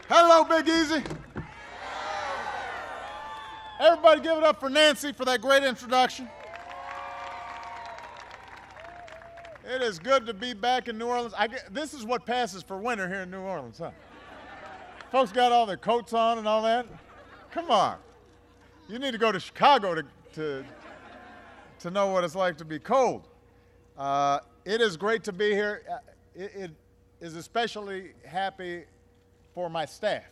Hello, Big Easy. Everybody give it up for Nancy for that great introduction. It is good to be back in New Orleans. This is what passes for winter here in New Orleans, huh? Folks got all their coats on and all that. Come on. You need to go to Chicago to know what it's like to be cold. It is great to be here. It is especially happy for my staff.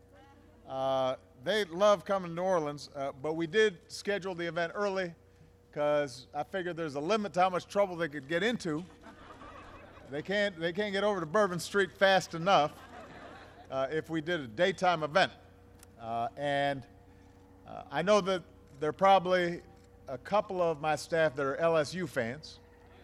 They love coming to New Orleans, but we did schedule the event early because I figured there's a limit to how much trouble they could get into. They can't get over to Bourbon Street fast enough if we did a daytime event. And I know that there are probably a couple of my staff that are LSU fans.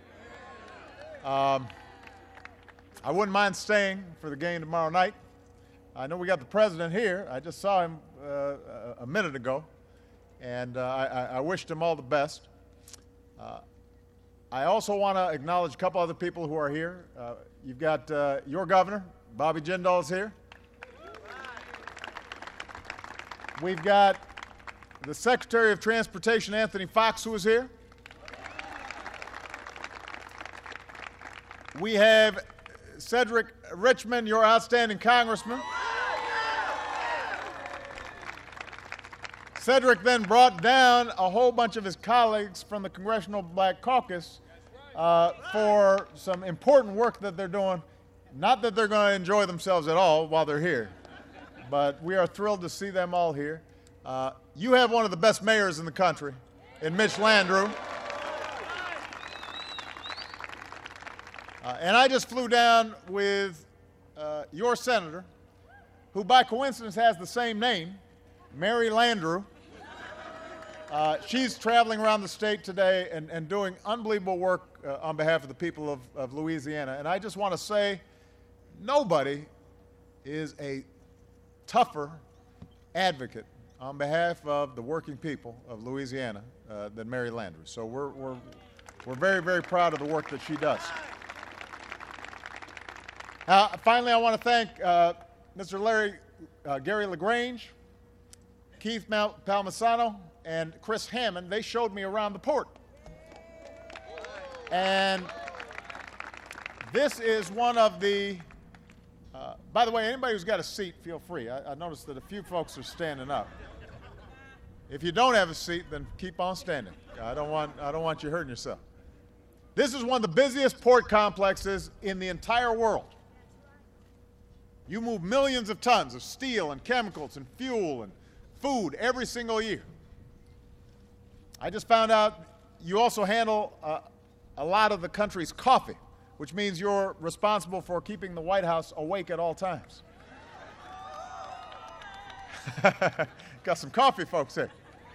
I wouldn't mind staying for the game tomorrow night. I know we got the president here. I just saw him a minute ago, and I wished him all the best. I also want to acknowledge a couple other people who are here. You've got your governor, Bobby Jindal, is here. We've got the Secretary of Transportation, Anthony Foxx, who is here. We have Cedric Richmond, your outstanding congressman. Cedric then brought down a whole bunch of his colleagues from the Congressional Black Caucus for some important work that they're doing. Not that they're going to enjoy themselves at all while they're here, but we are thrilled to see them all here. You have one of the best mayors in the country, in Mitch Landrieu. And I just flew down with your senator, who by coincidence has the same name, Mary Landrieu. She's traveling around the state today and doing unbelievable work on behalf of the people of Louisiana. And I just want to say, nobody is a tougher advocate on behalf of the working people of Louisiana than Mary Landrieu. So we're very, very proud of the work that she does. Finally, I want to thank Mr. Gary LaGrange, Keith Palmisano, and Chris Hammond. They showed me around the port. And this is one of the, by the way, anybody who's got a seat, feel free. I noticed that a few folks are standing up. If you don't have a seat, then keep on standing. I don't want you hurting yourself. This is one of the busiest port complexes in the entire world. You move millions of tons of steel and chemicals and fuel and food every single year. I just found out you also handle a lot of the country's coffee, which means you're responsible for keeping the White House awake at all times. Got some coffee folks here.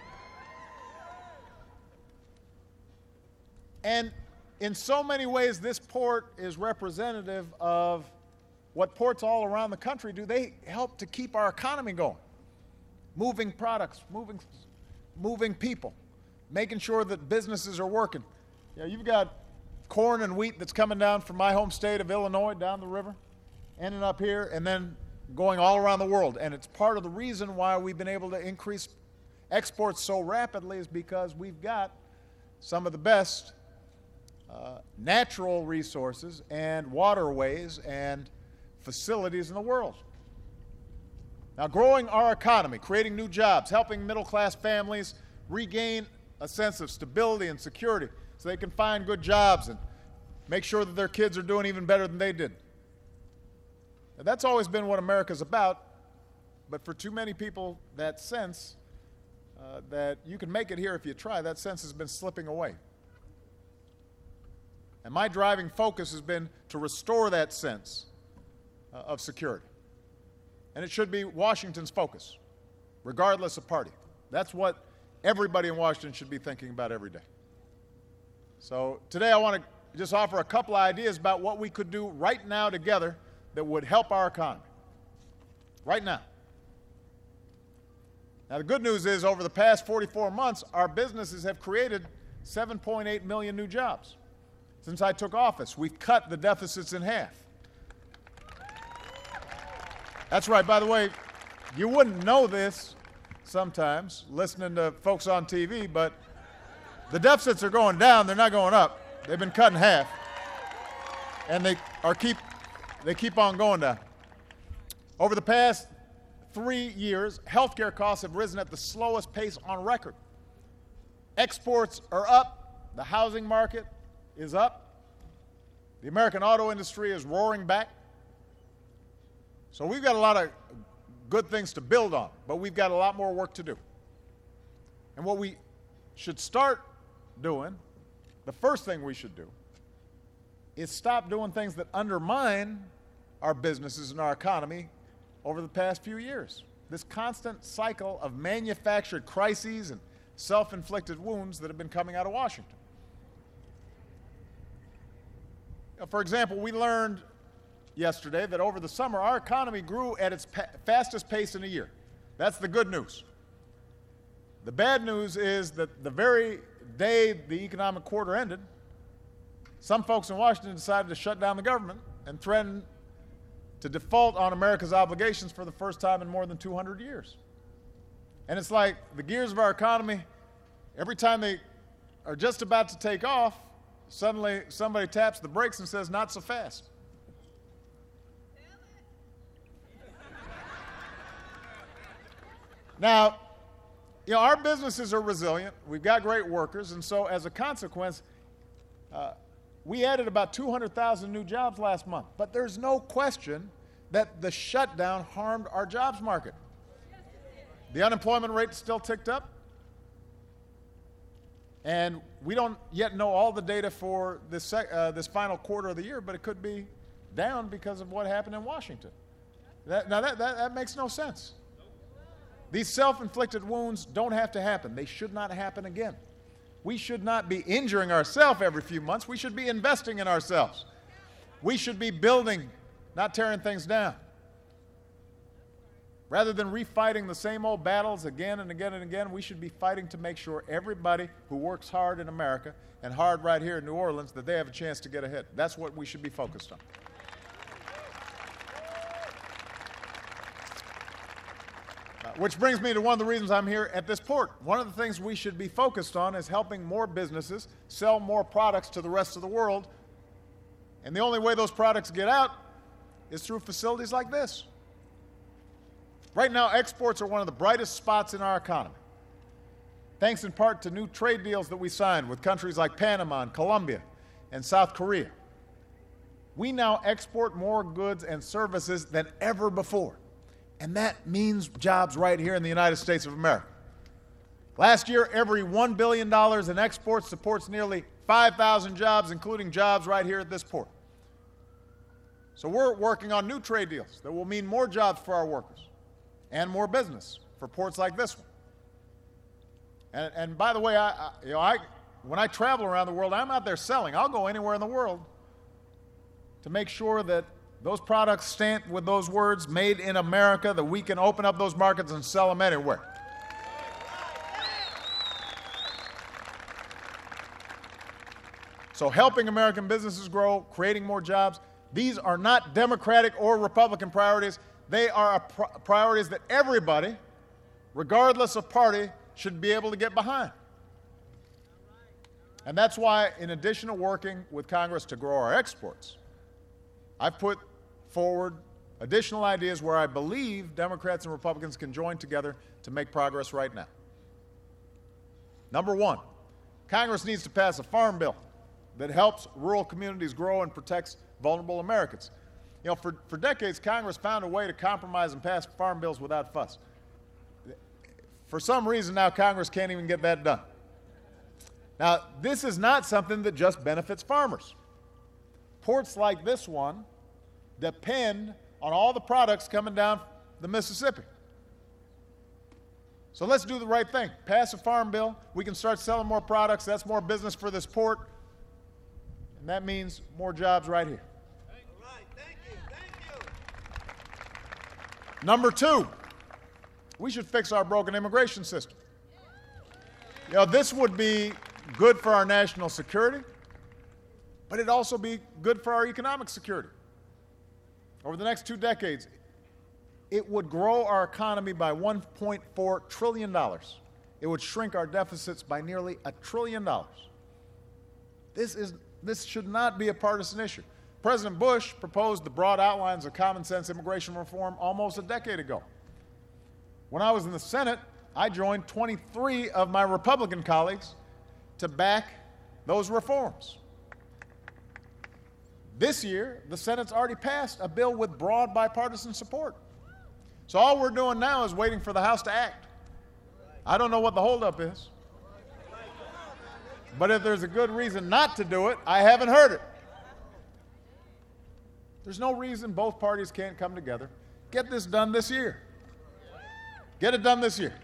And in so many ways, this port is representative of what ports all around the country do. They help to keep our economy going. Moving products, moving people, making sure that businesses are working. You know, you've got corn and wheat that's coming down from my home state of Illinois down the river, ending up here, and then going all around the world. And it's part of the reason why we've been able to increase exports so rapidly is because we've got some of the best natural resources and waterways and facilities in the world. Now, growing our economy, creating new jobs, helping middle-class families regain a sense of stability and security so they can find good jobs and make sure that their kids are doing even better than they did. Now, that's always been what America's about, but for too many people, that sense that you can make it here if you try, that sense has been slipping away. And my driving focus has been to restore that sense of security. And it should be Washington's focus, regardless of party. That's what everybody in Washington should be thinking about every day. So today I want to just offer a couple of ideas about what we could do right now together that would help our economy. Right now. Now the good news is over the past 44 months, our businesses have created 7.8 million new jobs. Since I took office, we've cut the deficits in half. That's right. By the way, you wouldn't know this sometimes listening to folks on TV, but the deficits are going down. They're not going up. They've been cut in half, and they keep on going down. Over the past 3 years, healthcare costs have risen at the slowest pace on record. Exports are up. The housing market is up. The American auto industry is roaring back. So we've got a lot of good things to build on, but we've got a lot more work to do. And what we should start doing, the first thing we should do, is stop doing things that undermine our businesses and our economy over the past few years. This constant cycle of manufactured crises and self-inflicted wounds that have been coming out of Washington. For example, we learned yesterday that over the summer our economy grew at its fastest pace in a year. That's the good news. The bad news is that the very day the economic quarter ended, some folks in Washington decided to shut down the government and threatened to default on America's obligations for the first time in more than 200 years. And it's like the gears of our economy, every time they are just about to take off, suddenly somebody taps the brakes and says, not so fast. Now, our businesses are resilient. We've got great workers, and so as a consequence, we added about 200,000 new jobs last month. But there's no question that the shutdown harmed our jobs market. The unemployment rate still ticked up, and we don't yet know all the data for this final quarter of the year, but it could be down because of what happened in Washington. That makes no sense. These self-inflicted wounds don't have to happen. They should not happen again. We should not be injuring ourselves every few months. We should be investing in ourselves. We should be building, not tearing things down. Rather than refighting the same old battles again and again and again, we should be fighting to make sure everybody who works hard in America and hard right here in New Orleans, that they have a chance to get ahead. That's what we should be focused on. Which brings me to one of the reasons I'm here at this port. One of the things we should be focused on is helping more businesses sell more products to the rest of the world. And the only way those products get out is through facilities like this. Right now, exports are one of the brightest spots in our economy, thanks in part to new trade deals that we signed with countries like Panama and Colombia and South Korea. We now export more goods and services than ever before. And that means jobs right here in the United States of America. Last year, every $1 billion in exports supports nearly 5,000 jobs, including jobs right here at this port. So we're working on new trade deals that will mean more jobs for our workers and more business for ports like this one. And by the way, when I travel around the world, I'm out there selling. I'll go anywhere in the world to make sure that those products stamped with those words, made in America, that we can open up those markets and sell them anywhere. So helping American businesses grow, creating more jobs, these are not Democratic or Republican priorities. They are priorities that everybody, regardless of party, should be able to get behind. And that's why, in addition to working with Congress to grow our exports, I've put forward additional ideas where I believe Democrats and Republicans can join together to make progress right now. Number one, Congress needs to pass a farm bill that helps rural communities grow and protects vulnerable Americans. For decades, Congress found a way to compromise and pass farm bills without fuss. For some reason now, Congress can't even get that done. Now, this is not something that just benefits farmers. Ports like this one depend on all the products coming down the Mississippi. So let's do the right thing. Pass a farm bill. We can start selling more products. That's more business for this port. And that means more jobs right here. All right. Thank you. Number two, we should fix our broken immigration system. This would be good for our national security, but it'd also be good for our economic security. Over the next 2 decades, it would grow our economy by $1.4 trillion. It would shrink our deficits by nearly $1 trillion. This should not be a partisan issue. President Bush proposed the broad outlines of common sense immigration reform almost a decade ago. When I was in the Senate, I joined 23 of my Republican colleagues to back those reforms. This year, the Senate's already passed a bill with broad bipartisan support. So all we're doing now is waiting for the House to act. I don't know what the holdup is. But if there's a good reason not to do it, I haven't heard it. There's no reason both parties can't come together. Get this done this year. Get it done this year.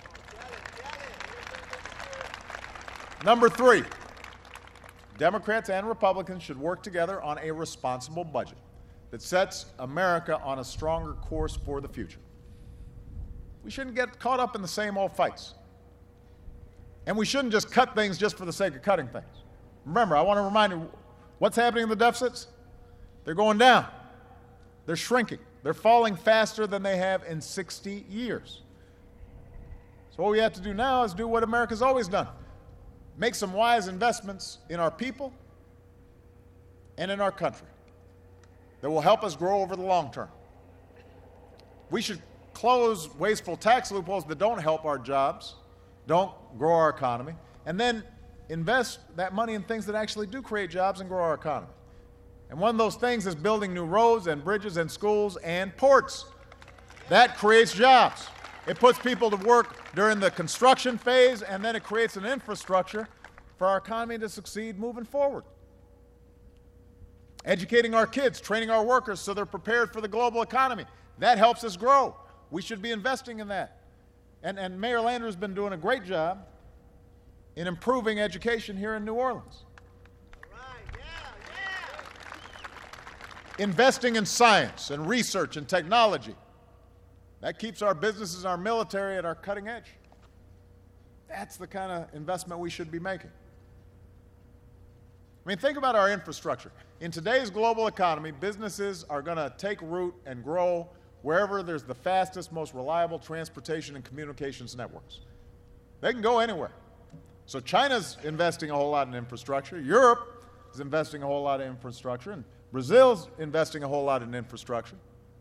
Number 3, Democrats and Republicans should work together on a responsible budget that sets America on a stronger course for the future. We shouldn't get caught up in the same old fights. And we shouldn't just cut things just for the sake of cutting things. Remember, I want to remind you, what's happening in the deficits? They're going down. They're shrinking. They're falling faster than they have in 60 years. So what we have to do now is do what America's always done. Make some wise investments in our people and in our country that will help us grow over the long term. We should close wasteful tax loopholes that don't help our jobs, don't grow our economy, and then invest that money in things that actually do create jobs and grow our economy. And one of those things is building new roads and bridges and schools and ports. That creates jobs. It puts people to work during the construction phase, and then it creates an infrastructure for our economy to succeed moving forward. Educating our kids, training our workers so they're prepared for the global economy. That helps us grow. We should be investing in that. And Mayor Landrieu has been doing a great job in improving education here in New Orleans. Investing in science and research and technology. That keeps our businesses and our military at our cutting edge. That's the kind of investment we should be making. I mean, think about our infrastructure. In today's global economy, businesses are going to take root and grow wherever there's the fastest, most reliable transportation and communications networks. They can go anywhere. So China's investing a whole lot in infrastructure. Europe is investing a whole lot in infrastructure. And Brazil's investing a whole lot in infrastructure.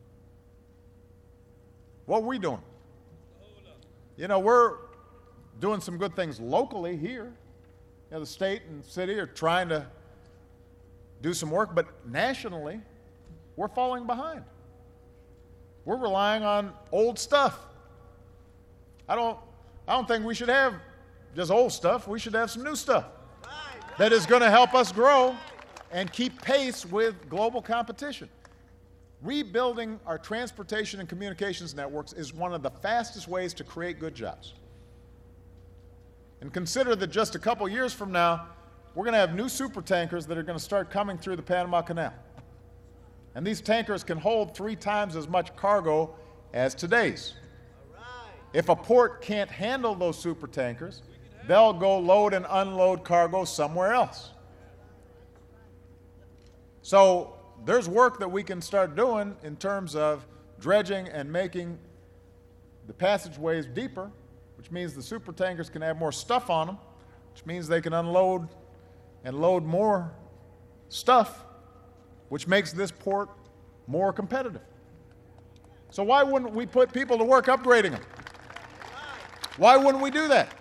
What are we doing? You know, we're doing some good things locally here. You know, the state and city are trying to do some work, but nationally, we're falling behind. We're relying on old stuff. I don't think we should have just old stuff. We should have some new stuff that is going to help us grow and keep pace with global competition. Rebuilding our transportation and communications networks is one of the fastest ways to create good jobs. And consider that just a couple years from now, we're going to have new supertankers that are going to start coming through the Panama Canal. And these tankers can hold 3 times as much cargo as today's. If a port can't handle those supertankers, they'll go load and unload cargo somewhere else. So there's work that we can start doing in terms of dredging and making the passageways deeper, which means the supertankers can have more stuff on them, which means they can unload and load more stuff, which makes this port more competitive. So why wouldn't we put people to work upgrading them? Why wouldn't we do that?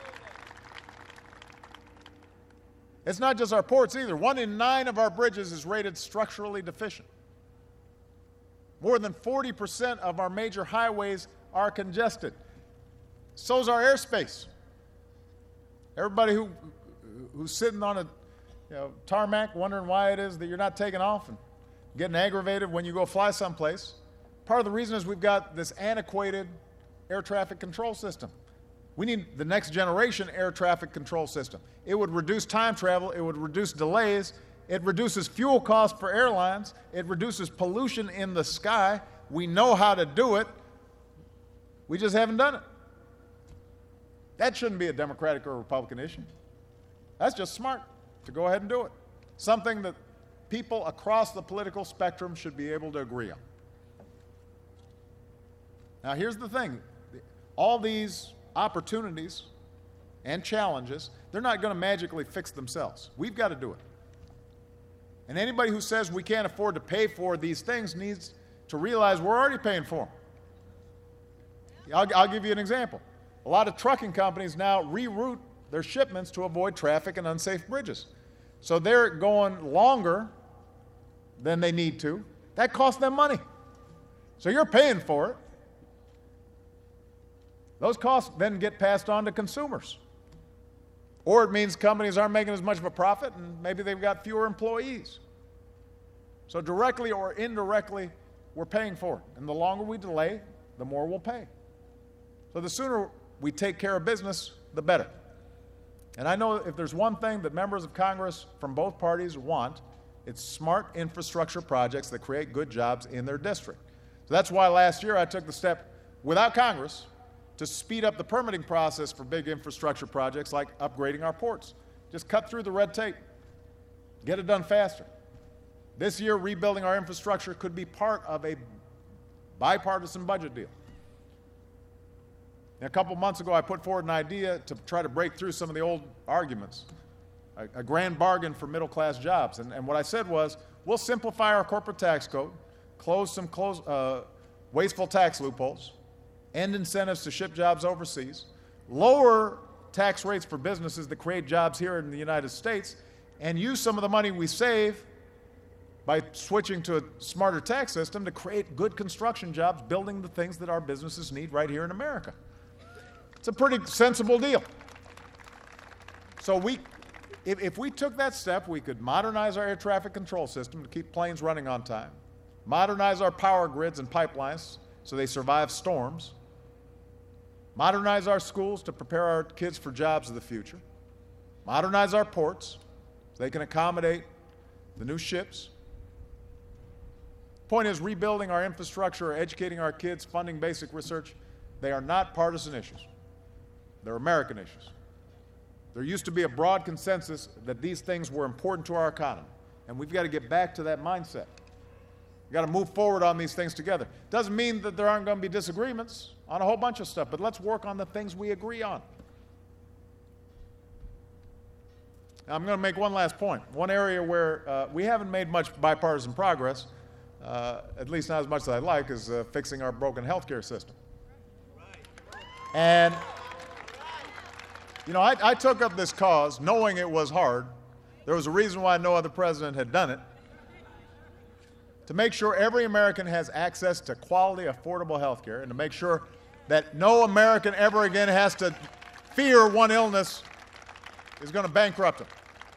It's not just our ports either. 1 in 9 of our bridges is rated structurally deficient. More than 40% of our major highways are congested. So's our airspace. Everybody who's sitting on a tarmac wondering why it is that you're not taking off and getting aggravated when you go fly someplace, part of the reason is we've got this antiquated air traffic control system. We need the next generation air traffic control system. It would reduce time travel, it would reduce delays, it reduces fuel costs for airlines, it reduces pollution in the sky. We know how to do it, we just haven't done it. That shouldn't be a Democratic or Republican issue. That's just smart to go ahead and do it. Something that people across the political spectrum should be able to agree on. Now, here's the thing. All these opportunities and challenges, they're not going to magically fix themselves. We've got to do it. And anybody who says we can't afford to pay for these things needs to realize we're already paying for them. I'll give you an example. A lot of trucking companies now reroute their shipments to avoid traffic and unsafe bridges. So they're going longer than they need to. That costs them money. So you're paying for it. Those costs then get passed on to consumers. Or it means companies aren't making as much of a profit and maybe they've got fewer employees. So directly or indirectly, we're paying for it. And the longer we delay, the more we'll pay. So the sooner we take care of business, the better. And I know if there's one thing that members of Congress from both parties want, it's smart infrastructure projects that create good jobs in their district. So that's why last year I took the step, without Congress, to speed up the permitting process for big infrastructure projects like upgrading our ports. Just cut through the red tape. Get it done faster. This year, rebuilding our infrastructure could be part of a bipartisan budget deal. A couple months ago, I put forward an idea to try to break through some of the old arguments, a grand bargain for middle-class jobs. And what I said was, we'll simplify our corporate tax code, close some wasteful tax loopholes, end incentives to ship jobs overseas, lower tax rates for businesses that create jobs here in the United States, and use some of the money we save by switching to a smarter tax system to create good construction jobs, building the things that our businesses need right here in America. It's a pretty sensible deal. So if we took that step, we could modernize our air traffic control system to keep planes running on time, modernize our power grids and pipelines so they survive storms, modernize our schools to prepare our kids for jobs of the future, modernize our ports so they can accommodate the new ships. Point is, rebuilding our infrastructure, educating our kids, funding basic research, they are not partisan issues. They're American issues. There used to be a broad consensus that these things were important to our economy, and we've got to get back to that mindset. We've got to move forward on these things together. Doesn't mean that there aren't going to be disagreements on a whole bunch of stuff, but let's work on the things we agree on. Now, I'm going to make one last point. One area where we haven't made much bipartisan progress, at least not as much as I'd like, is fixing our broken health care system. And you know, I took up this cause knowing it was hard. There was a reason why no other president had done it. To make sure every American has access to quality, affordable health care, and to make sure that no American ever again has to fear one illness is going to bankrupt them.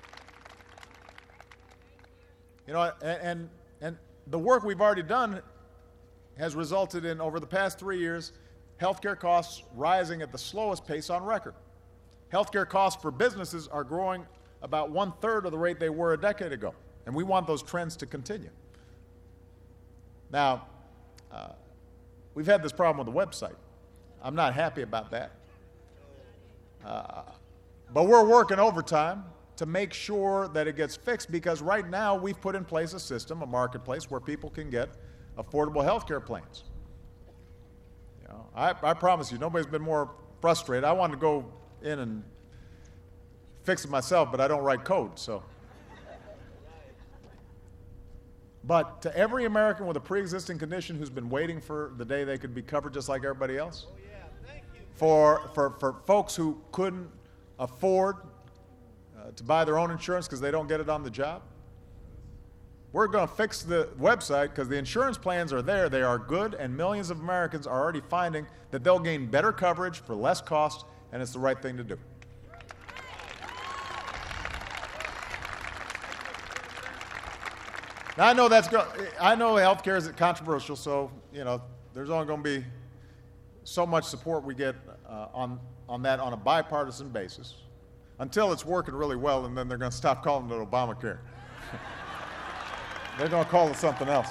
You know, and the work we've already done has resulted in, over the past 3 years, healthcare costs rising at the slowest pace on record. Healthcare costs for businesses are growing about 1/3 of the rate they were a decade ago, and we want those trends to continue. Now, we've had this problem with the website. I'm not happy about that. But we're working overtime to make sure that it gets fixed, because right now we've put in place a system, a marketplace, where people can get affordable health care plans. You know, I promise you, nobody's been more frustrated. I wanted to go in and fix it myself, but I don't write code, so. But to every American with a pre-existing condition who's been waiting for the day they could be covered just like everybody else, for folks who couldn't afford to buy their own insurance because they don't get it on the job, we're going to fix the website because the insurance plans are there. They are good, and millions of Americans are already finding that they'll gain better coverage for less cost, and it's the right thing to do. Now, I know healthcare is controversial, so you know there's only going to be so much support we get on that on a bipartisan basis until it's working really well, and then they're going to stop calling it Obamacare. They're going to call it something else.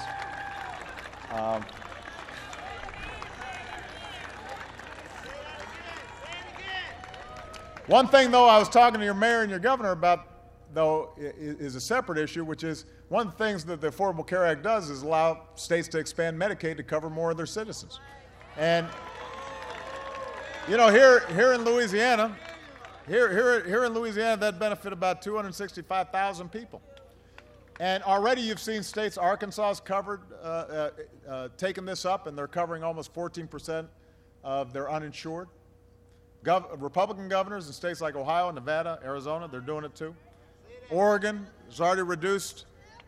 One thing, though, I was talking to your mayor and your governor about, though, is a separate issue, which is one of the things that the Affordable Care Act does is allow states to expand Medicaid to cover more of their citizens. And, you know, here in Louisiana, here in Louisiana, that benefit about 265,000 people. And already you've seen states, Arkansas has covered, taken this up, and they're covering almost 14% of their uninsured. Republican governors in states like Ohio, Nevada, Arizona, they're doing it too. Oregon has already reduced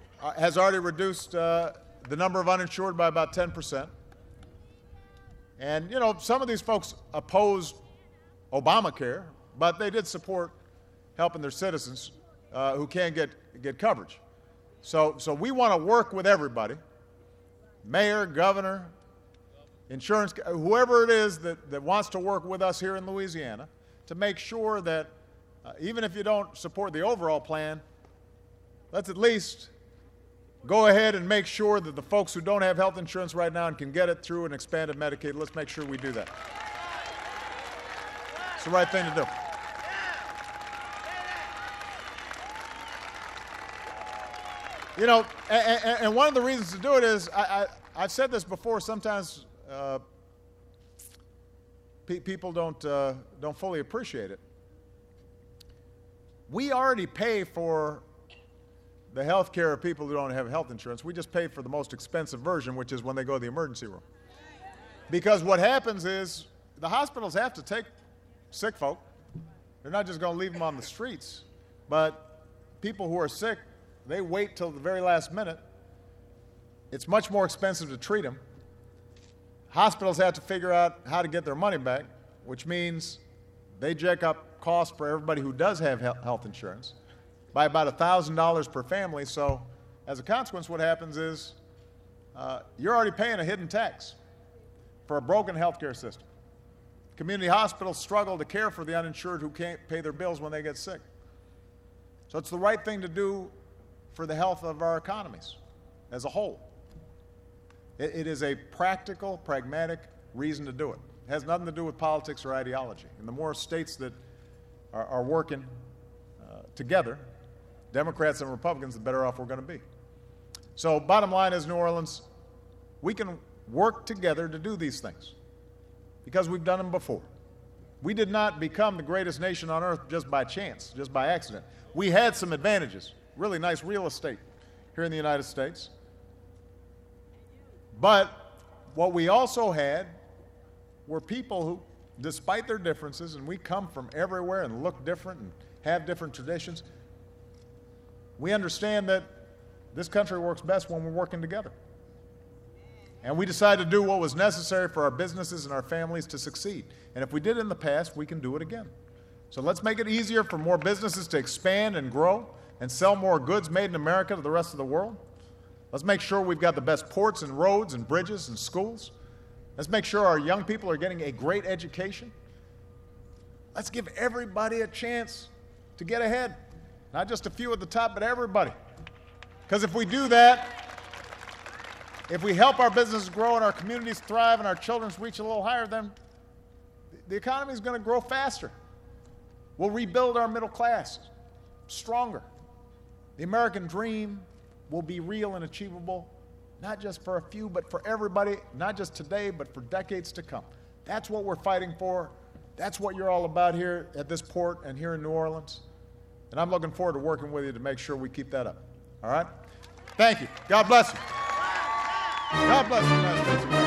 the number of uninsured by about 10%. And, you know, some of these folks opposed Obamacare, but they did support helping their citizens who can't get coverage. So we want to work with everybody, mayor, governor, insurance, whoever it is that wants to work with us here in Louisiana to make sure that even if you don't support the overall plan, let's at least go ahead and make sure that the folks who don't have health insurance right now and can get it through an expanded Medicaid, let's make sure we do that. It's the right thing to do. You know, and one of the reasons to do it is, I've said this before, sometimes people don't fully appreciate it. We already pay for the health care of people who don't have health insurance. We just pay for the most expensive version, which is when they go to the emergency room. Because what happens is the hospitals have to take sick folk. They're not just going to leave them on the streets. But people who are sick, they wait till the very last minute. It's much more expensive to treat them. Hospitals have to figure out how to get their money back, which means they jack up costs for everybody who does have health insurance by about $1,000 per family. So as a consequence, what happens is you're already paying a hidden tax for a broken healthcare system. Community hospitals struggle to care for the uninsured who can't pay their bills when they get sick. So it's the right thing to do for the health of our economies as a whole. It is a practical, pragmatic reason to do it. It has nothing to do with politics or ideology. And the more states that are working together, Democrats and Republicans, the better off we're going to be. So bottom line is, New Orleans, we can work together to do these things because we've done them before. We did not become the greatest nation on earth just by chance, just by accident. We had some advantages, really nice real estate here in the United States. But what we also had were people who, despite their differences, and we come from everywhere and look different and have different traditions, we understand that this country works best when we're working together. And we decided to do what was necessary for our businesses and our families to succeed. And if we did it in the past, we can do it again. So let's make it easier for more businesses to expand and grow and sell more goods made in America to the rest of the world. Let's make sure we've got the best ports and roads and bridges and schools. Let's make sure our young people are getting a great education. Let's give everybody a chance to get ahead. Not just a few at the top, but everybody. Because if we do that, if we help our businesses grow and our communities thrive and our children reach a little higher, then the economy is going to grow faster. We'll rebuild our middle class stronger. The American dream will be real and achievable, not just for a few, but for everybody, not just today, but for decades to come. That's what we're fighting for. That's what you're all about here at this port and here in New Orleans. And I'm looking forward to working with you to make sure we keep that up. All right? Thank you. God bless you. God bless you, United States of America.